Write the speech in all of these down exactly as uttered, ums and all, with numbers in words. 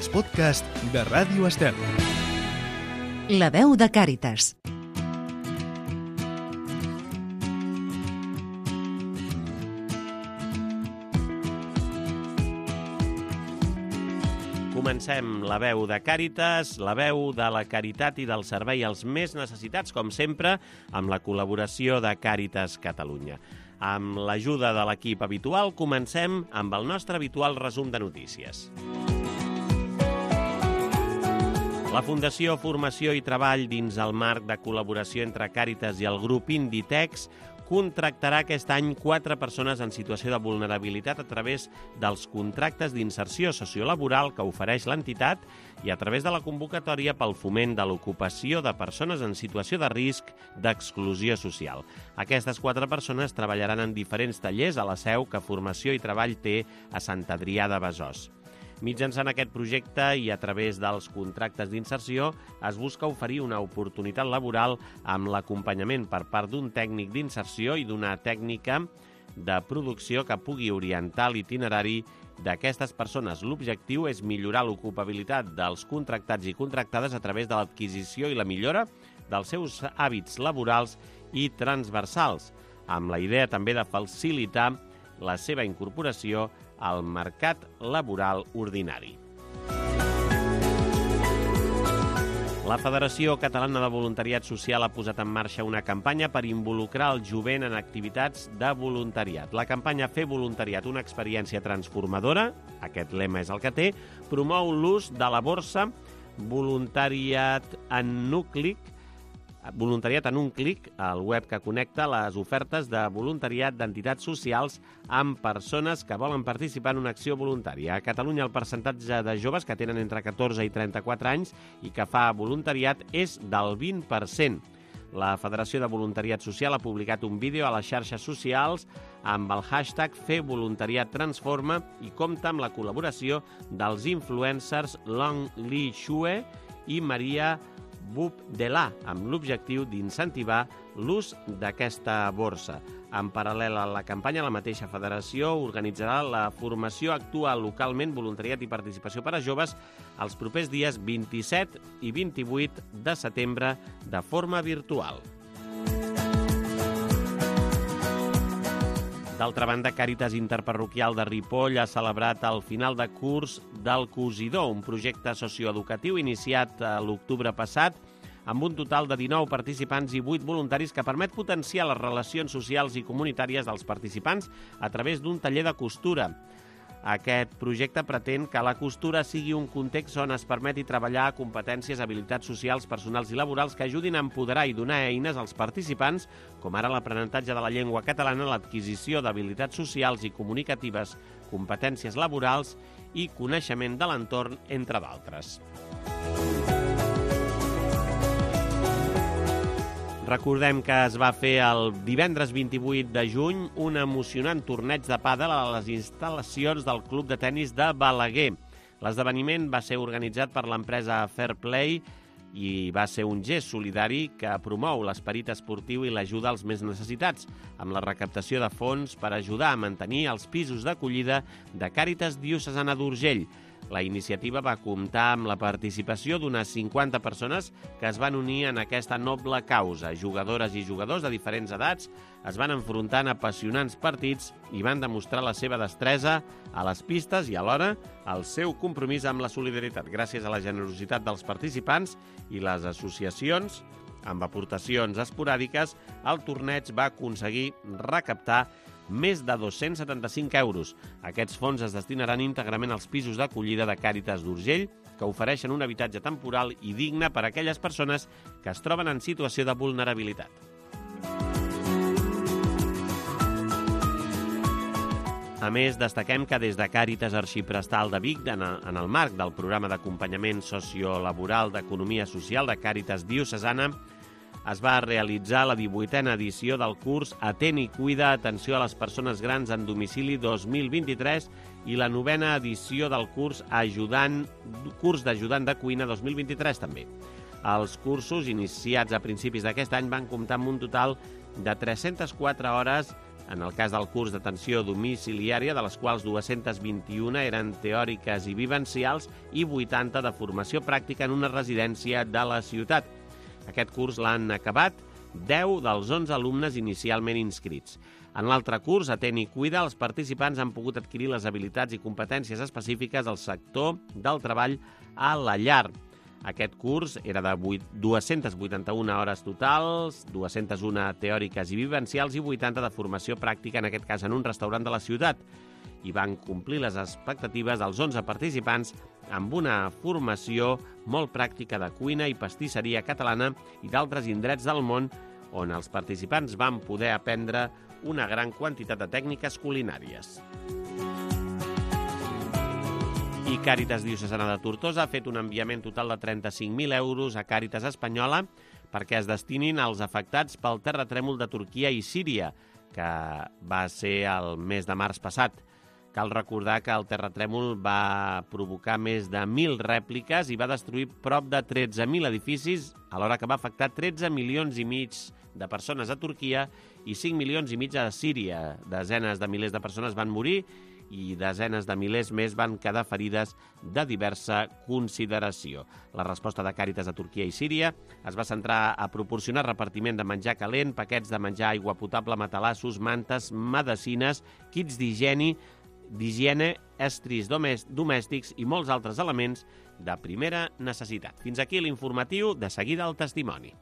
els podcasts de Ràdio Estel. La veu de Càritas. Comencem la veu de Càritas, la veu de la caritat i del servei als més necessitats, com sempre, amb la col·laboració de Càritas Catalunya. Amb l'ajuda de l'equip habitual, comencem amb el nostre habitual resum de notícies. La Fundació Formació i Treball, dins el marc de col·laboració entre Càritas i el grup Inditex, contractarà aquest any quatre persones en situació de vulnerabilitat a través dels contractes d'inserció sociolaboral que ofereix l'entitat i a través de la convocatòria pel foment de l'ocupació de persones en situació de risc d'exclusió social. Aquestes quatre persones treballaran en diferents tallers a la seu que Formació i Treball té a Sant Adrià de Besòs. Mitjançant aquest projecte i a través dels contractes d'inserció es busca oferir una oportunitat laboral amb l'acompanyament per part d'un tècnic d'inserció i d'una tècnica de producció que pugui orientar l'itinerari d'aquestes persones. L'objectiu és millorar l'ocupabilitat dels contractats i contractades a través de l'adquisició i la millora dels seus hàbits laborals i transversals, amb la idea també de facilitar la seva incorporació al mercat laboral ordinari. La Federació Catalana de Voluntariat Social ha posat en marxa una campanya per involucrar el jovent en activitats de voluntariat. La campanya Fer Voluntariat, una experiència transformadora, aquest lema és el que té, promou l'ús de la borsa Voluntariat en Núclic, Voluntariat en un clic, el web que connecta les ofertes de voluntariat d'entitats socials amb persones que volen participar en una acció voluntària. A Catalunya el percentatge de joves que tenen entre catorze i trenta-quatre anys i que fa voluntariat és del vint per cent. La Federació de Voluntariat Social ha publicat un vídeo a les xarxes socials amb el hashtag Fer Voluntariat Transforma i compta amb la col·laboració dels influencers Long Li Xue i Maria Bub de la, amb l'objectiu d'incentivar l'ús d'aquesta borsa. En paral·lel a la campanya, la mateixa federació organitzarà la formació Actua localment, voluntariat i participació per a joves els propers dies vint-i-set i vint-i-vuit de setembre de forma virtual. D'altra banda, Càritas Interparroquial de Ripoll ha celebrat el final de curs del Cosidor, un projecte socioeducatiu iniciat a l'octubre passat amb un total de dinou participants i vuit voluntaris que permet potenciar les relacions socials i comunitàries dels participants a través d'un taller de costura. Aquest projecte pretén que la costura sigui un context on es permeti treballar competències, habilitats socials, personals i laborals que ajudin a empoderar i donar eines als participants, com ara l'aprenentatge de la llengua catalana, l'adquisició d'habilitats socials i comunicatives, competències laborals i coneixement de l'entorn, entre d'altres. Recordem que es va fer el divendres vint-i-vuit de juny un emocionant torneig de pàdel a les instal·lacions del Club de Tenis de Balaguer. L'esdeveniment va ser organitzat per l'empresa Fair Play i va ser un gest solidari que promou l'esperit esportiu i l'ajuda als més necessitats, amb la recaptació de fons per ajudar a mantenir els pisos d'acollida de Càritas Diocesana d'Urgell. La iniciativa va comptar amb la participació d'unes cinquanta persones que es van unir en aquesta noble causa. Jugadores i jugadors de diferents edats es van enfrontar en apassionants partits i van demostrar la seva destresa a les pistes i alhora el seu compromís amb la solidaritat. Gràcies a la generositat dels participants i les associacions, amb aportacions esporàdiques, el torneig va aconseguir recaptar més de dos-cents setanta-cinc euros. Aquests fons es destinaran íntegrament als pisos d'acollida de Càritas d'Urgell, que ofereixen un habitatge temporal i digne per a aquelles persones que es troben en situació de vulnerabilitat. A més, destaquem que des de Càritas Arxiprestal de Vic, en el marc del programa d'acompanyament sociolaboral d'Economia Social de Càritas Diocesana, es va realitzar la divuitena edició del curs Atén i Cuida, atenció a les persones grans en domicili dos mil vint-i-tres i la novena edició del curs Ajudant, curs d'ajudant de cuina dos mil vint-i-tres també. Els cursos, iniciats a principis d'aquest any, van comptar amb un total de tres-centes quatre hores en el cas del curs d'atenció domiciliària, de les quals dues-centes vint-i-una eren teòriques i vivencials i vuitanta de formació pràctica en una residència de la ciutat. Aquest curs l'han acabat deu dels onze alumnes inicialment inscrits. En l'altre curs, Atent i Cuida, els participants han pogut adquirir les habilitats i competències específiques del sector del treball a la llar. Aquest curs era de dues-centes vuitanta-una hores totals, dues-centes una teòriques i vivencials i vuitanta de formació pràctica, en aquest cas en un restaurant de la ciutat. I van complir les expectatives dels onze participants amb una formació molt pràctica de cuina i pastisseria catalana i d'altres indrets del món on els participants van poder aprendre una gran quantitat de tècniques culinàries. I Càritas Diocesana de Tortosa ha fet un enviament total de trenta-cinc mil euros a Càritas Espanyola perquè es destinin als afectats pel terratrèmol de Turquia i Síria, que va ser el mes de març passat. Cal recordar que el terratrèmol va provocar més de mil rèpliques i va destruir prop de tretze mil edificis, alhora que va afectar tretze milions i mig de persones a Turquia i cinc milions i mig a Síria. Desenes de milers de persones van morir i desenes de milers més van quedar ferides de diversa consideració. La resposta de Càritas a Turquia i Síria es va centrar a proporcionar repartiment de menjar calent, paquets de menjar, aigua potable, matalassos, mantes, medecines, kits d'higiene, d'higiene, estris domèstics i molts altres elements de primera necessitat. Fins aquí l'informatiu, de seguida el testimoni.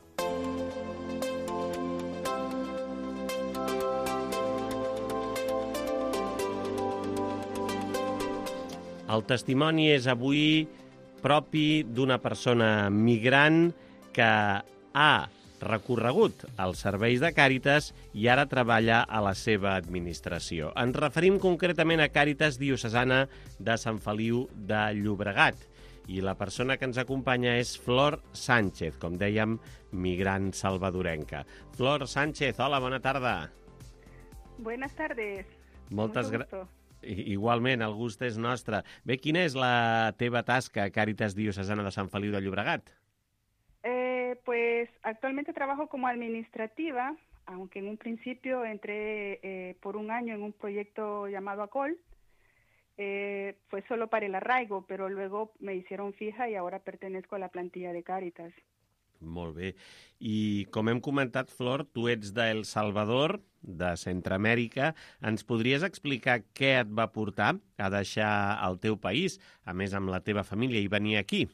El testimoni és avui propi d'una persona migrant que ha recorregut als serveis de Càritas i ara treballa a la seva administració. Ens referim concretament a Càritas Diocesana de Sant Feliu de Llobregat. I la persona que ens acompanya és Flor Sánchez, com dèiem, migrant salvadorenca. Flor Sánchez, hola, bona tarda. Buenas tardes. Moltes gràcies. Igualment, el gust és nostre. Bé, quina és la teva tasca a Càritas Diocesana de Sant Feliu de Llobregat? Eh, pues actualmente trabajo como administrativa, aunque en un principio entré eh, por un año en un proyecto llamado ACOL. Eh, fue solo para el arraigo, pero luego me hicieron fija y ahora pertenezco a la plantilla de Càritas. Molt bé. I com hem comentat, Flor, tu ets d'El Salvador, de Centroamèrica. Ens podries explicar què et va portar a deixar el teu país, a més amb la teva família, i venir aquí?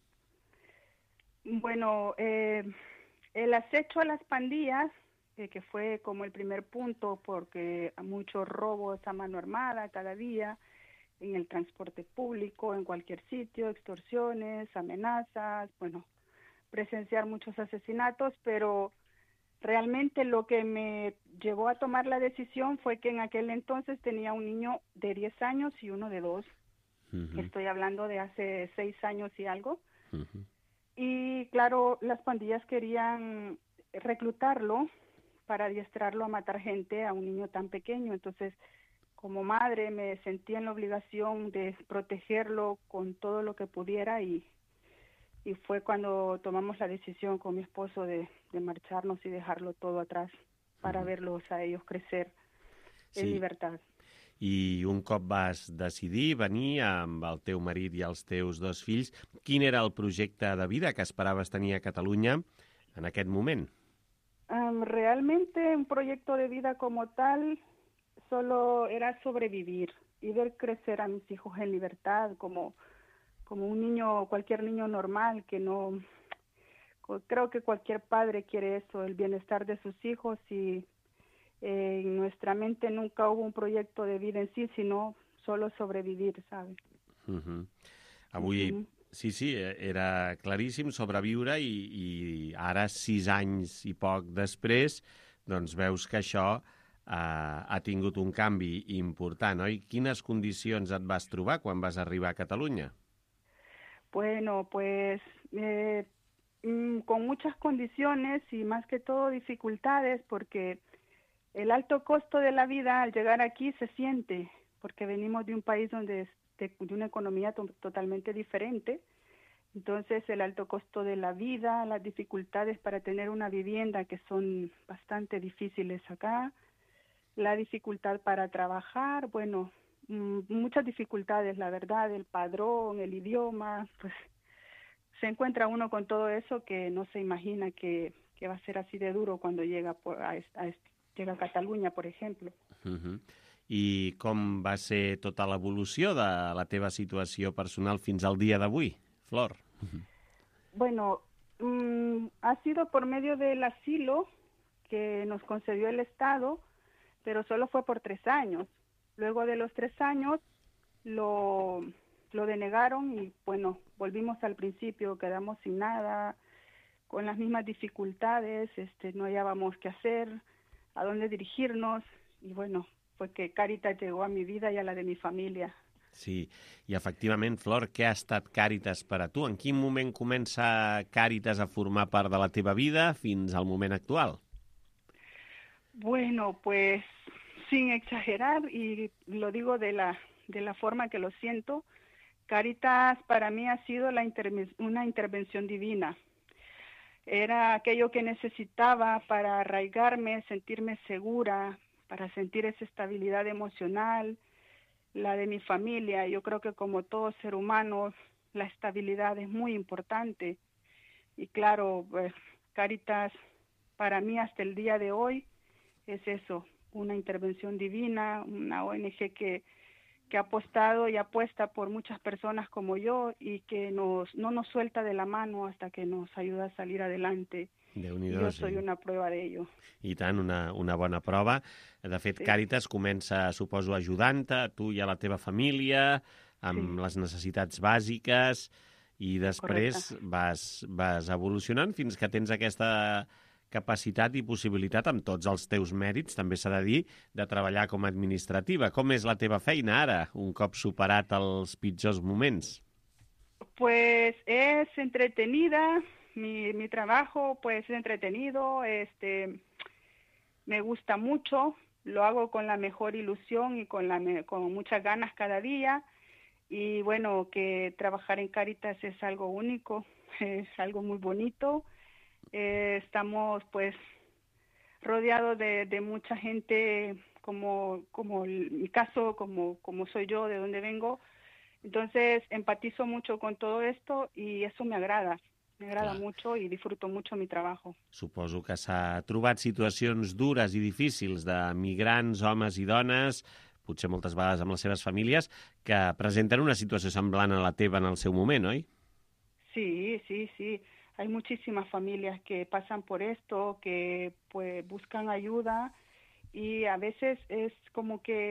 Bueno, eh, el acecho a las pandillas, eh, que fue como el primer punto, porque muchos robos a mano armada cada día, en el transporte público, en cualquier sitio, extorsiones, amenazas, bueno, presenciar muchos asesinatos, pero realmente lo que me llevó a tomar la decisión fue que en aquel entonces tenía un niño de diez años y uno de dos. Uh-huh. Estoy hablando de hace seis años y algo. Uh-huh. Y claro, las pandillas querían reclutarlo para adiestrarlo a matar gente a un niño tan pequeño. Entonces, como madre me sentí en la obligación de protegerlo con todo lo que pudiera y Y fue cuando tomamos la decisión con mi esposo de, de marcharnos y dejarlo todo atrás para uh-huh. verlos a ellos crecer en sí. libertad. I un cop vas decidir venir amb el teu marit i els teus dos fills, quin era el projecte de vida que esperaves tenir a Catalunya en aquest moment? Um, realmente un proyecto de vida como tal solo era sobrevivir y ver crecer a mis hijos en libertad como... como un niño, cualquier niño normal, que no, creo que cualquier padre quiere eso, el bienestar de sus hijos, y eh, en nuestra mente nunca hubo un proyecto de vida en sí, sino solo sobrevivir, ¿sabes? Uh-huh. Avui, uh-huh. sí, sí, era claríssim sobreviure i, i ara, sis anys i poc després, doncs veus que això eh, ha tingut un canvi important, oi? Quines condicions et vas trobar quan vas arribar a Catalunya? Bueno, pues eh, con muchas condiciones y más que todo dificultades, porque el alto costo de la vida al llegar aquí se siente, porque venimos de un país donde es de, de una economía to- totalmente diferente. Entonces el alto costo de la vida, las dificultades para tener una vivienda que son bastante difíciles acá, la dificultad para trabajar, bueno, muchas dificultades, la verdad, el padrón, el idioma, pues se encuentra uno con todo eso que no se imagina que, que va a ser así de duro cuando llega por, a, a, llega a Catalunya, por exemple. Uh-huh. I com va ser tota l'evolució de la teva situació personal fins al dia d'avui, Flor? Uh-huh. Bueno, mmm, ha sido por medio del asilo que nos concedió el Estado, pero solo fue por tres años. Luego de los tres años lo, lo denegaron y, bueno, volvimos al principio, quedamos sin nada, con las mismas dificultades, este, no hallábamos qué hacer, a dónde dirigirnos, y bueno, fue que Càritas llegó a mi vida i a la de mi família. Sí, i efectivament, Flor, què ha estat Càritas per a tu? En quin moment comença Càritas a formar part de la teva vida fins al moment actual? Bueno, pues sin exagerar, y lo digo de la, de la forma que lo siento, Càritas para mí ha sido la interve- una intervención divina. Era aquello que necesitaba para arraigarme, sentirme segura, para sentir esa estabilidad emocional, la de mi familia. Yo creo que como todo ser humano, la estabilidad es muy importante. Y claro, pues, Càritas para mí hasta el día de hoy es eso, una intervención divina, una O N G que, que ha apostado y apuesta por muchas personas como yo y que nos, no nos suelta de la mano hasta que nos ayuda a salir adelante. Déu-n'hi-do, jo sí. soy una prueba de ello. I tant, una, una bona prova. De fet, sí. Càritas comença, suposo, ajudant-te, a tu i a la teva família, amb sí. les necessitats bàsiques, i després vas, vas evolucionant fins que tens aquesta capacitat i possibilitat, amb tots els teus mèrits, també s'ha de dir, de treballar com a administrativa. Com és la teva feina ara, un cop superat els pitjors moments? Pues es entretenida, mi, mi trabajo pues es entretenido, este, me gusta mucho, lo hago con la mejor ilusión y con, la, con muchas ganas cada día, y bueno, que trabajar en Càritas es algo único, es algo muy bonito. Eh, estamos pues rodeados de, de mucha gente como, como en mi caso, como, como soy yo, de donde vengo. Entonces empatizo mucho con todo esto y eso me agrada, me agrada Clar. mucho y disfruto mucho mi trabajo. Suposo que s'ha trobat situacions dures i difícils de migrants, homes i dones, potser moltes vegades amb les seves famílies, que presenten una situació semblant a la teva en el seu moment, oi? Sí, sí, sí. Hay muchísimas familias que pasan por esto, que pues buscan ayuda y a veces es como que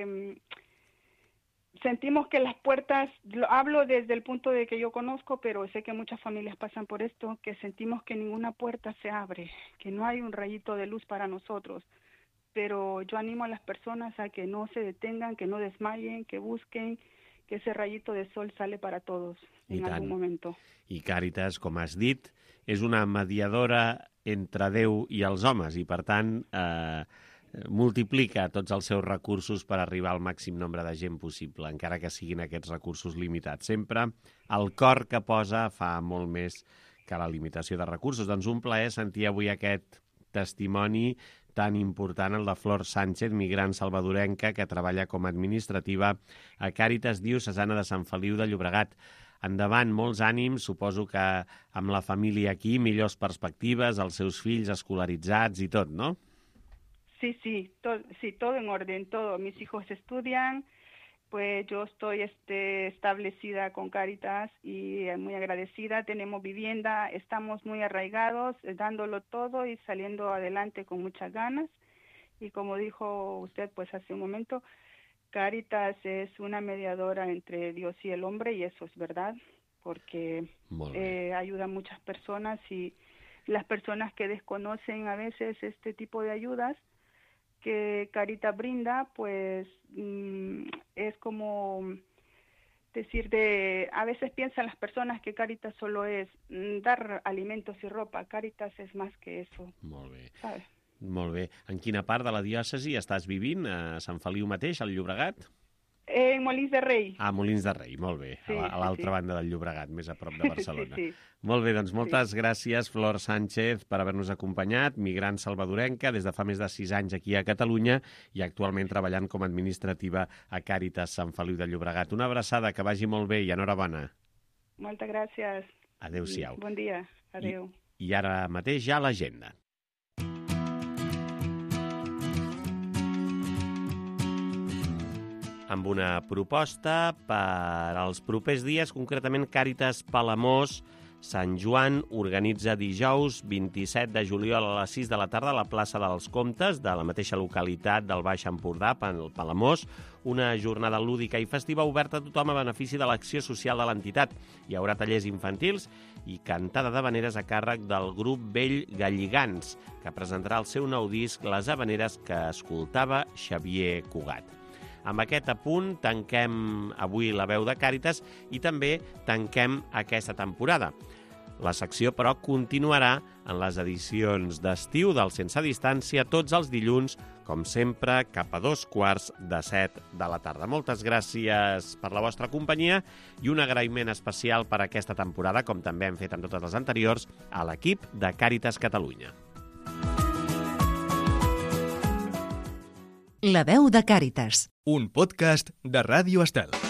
mmm, sentimos que las puertas, lo hablo desde el punto de que yo conozco, pero sé que muchas familias pasan por esto, que sentimos que ninguna puerta se abre, que no hay un rayito de luz para nosotros. Pero yo animo a las personas a que no se detengan, que no desmayen, que busquen, que ese rayito de sol sale para todos en algun moment. I Càritas, com has dit, és una mediadora entre Déu i els homes i, per tant, eh, multiplica tots els seus recursos per arribar al màxim nombre de gent possible, encara que siguin aquests recursos limitats. Sempre el cor que posa fa molt més que la limitació de recursos. Doncs un plaer sentir avui aquest testimoni tan important, el de Flor Sánchez, migrant salvadorenca que treballa com a administrativa a Càritas Diocesana de Sant Feliu de Llobregat. Endavant, molts ànims, suposo que amb la família aquí, millors perspectives, els seus fills escolaritzats i tot, ¿no? Sí, sí, to sí, todo en orden, todo. Mis hijos estudian, pues yo estoy este, establecida con Càritas y muy agradecida. Tenemos vivienda, estamos muy arraigados, dándolo todo y saliendo adelante con muchas ganas. Y como dijo usted pues hace un momento, Càritas es una mediadora entre Dios y el hombre, y eso es verdad, porque eh, ayuda a muchas personas, y las personas que desconocen a veces este tipo de ayudas que Càritas brinda, pues mmm, es como decir, de a veces piensan las personas que Càritas solo es mmm, dar alimentos y ropa. Càritas es más que eso. Molt bé. ¿Sabes? Molt bé. En quina part de la diòcesi estàs vivint? A Sant Feliu mateix, al Llobregat? En Molins de Rei. A Molins de Rei, molt bé, Sí, a l'altra sí, sí. banda del Llobregat, més a prop de Barcelona. Sí, sí. Molt bé, doncs moltes gràcies, Flor Sánchez, per haver-nos acompanyat, migrant salvadorenca, des de fa més de sis anys aquí a Catalunya i actualment treballant com a administrativa a Càritas Sant Feliu de Llobregat. Una abraçada, que vagi molt bé i enhorabona. Moltes gràcies. Adéu-siau. Bon dia. Adéu. I, I ara mateix ja l'agenda. Amb una proposta per als propers dies, concretament Càritas Palamós Sant Joan organitza dijous vint-i-set de juliol a les sis de la tarda a la plaça dels Comtes de la mateixa localitat del Baix Empordà, pel Palamós, una jornada lúdica i festiva oberta a tothom a benefici de l'acció social de l'entitat. Hi haurà tallers infantils i cantada d'havaneres a càrrec del grup Vell Galligants, que presentarà el seu nou disc Les Havaneres que escoltava Xavier Cugat. Amb aquest apunt tanquem avui la veu de Càritas i també tanquem aquesta temporada. La secció, però, continuarà en les edicions d'estiu del Sense Distància tots els dilluns, com sempre, cap a dos quarts de set de la tarda. Moltes gràcies per la vostra companyia i un agraïment especial per aquesta temporada, com també hem fet en totes les anteriors, a l'equip de Càritas Catalunya. La veu de Càritas. Un podcast de Ràdio Estel.